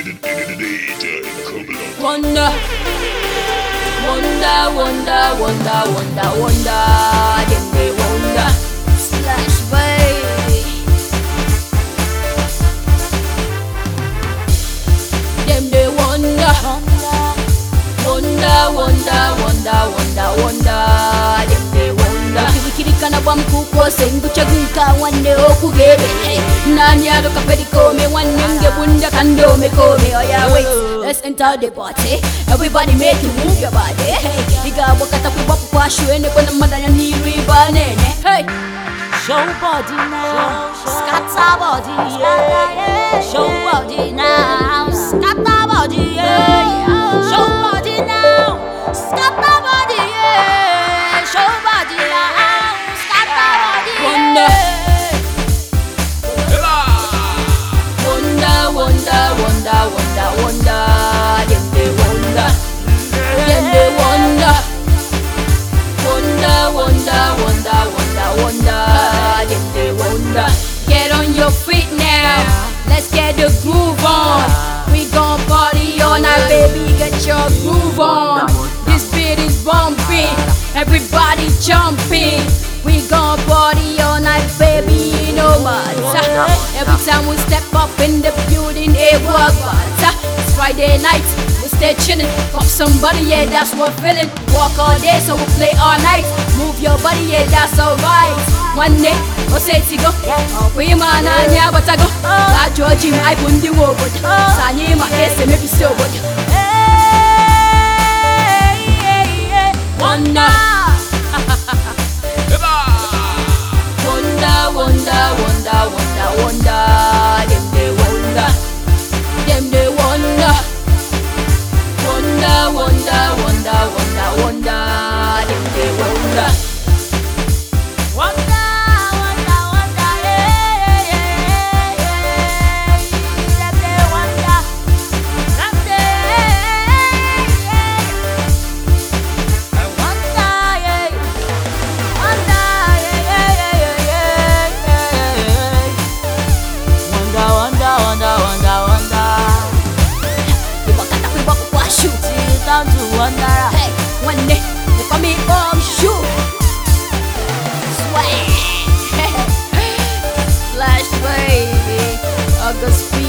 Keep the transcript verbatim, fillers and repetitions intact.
Wonder, wonder, wonder, wonder, wonder, wonder. Them they wonder. Slash baby. Them they wonder. Wonder, wonder, wonder, wonder, wonder. Them they wonder. Kirikana bamkuko sengucha gunka wanne okugebe. Nani adoka pedikome wanne ngebunda kandome kome. Oh yeah, wait. Let's enter the party. Everybody make you move your body. Hey, diga wakata kubapu kwa shwene kwa madanya ni ribanene. Hey, show body now, scatter body, yeah. Show body now, scatter body, yeah. Show body now, scatter body, yeah. Show body now, scatter body, yeah. Wonder, wonder, wonder, wonder, wonder. Them they wonder, them they wonder. Wonder, wonder, wonder, wonder, wonder. Them they wonder. Get on your feet now. Let's get the groove on. We gon' party all night, baby. Get your groove on. This beat is bumping. Everybody jumping. We gon' party all night, baby. You know what? Every time we step up in the building, it was what? It's Friday night. We stay chillin'. Pop somebody, yeah, that's what feeling. Walk all day, so we play all night. Move your body, yeah, that's alright. One day, go say to go. We man and yeah, but I go. I judge him, I put the wood. Sanye, my ass, and maybe so good. Wonder. Wonder, wonder, wonder, wonder, wonder. Them they wonder. Them they wonder. Wonder, wonder, wonder, wonder, wonder. Them they wonder. Wonder, wonder, wonder, yeah, yeah, yeah. Them they wonder. Them they, yeah. I wonder, yeah. Wonder, yeah, yeah, yeah, yeah, yeah. Wonder, wonder, wonder, wonder, wonder. You walk out we walk wash you. Sit down to wonder. Hey, one day, look at me bomb shoot. Swag. Flash baby. August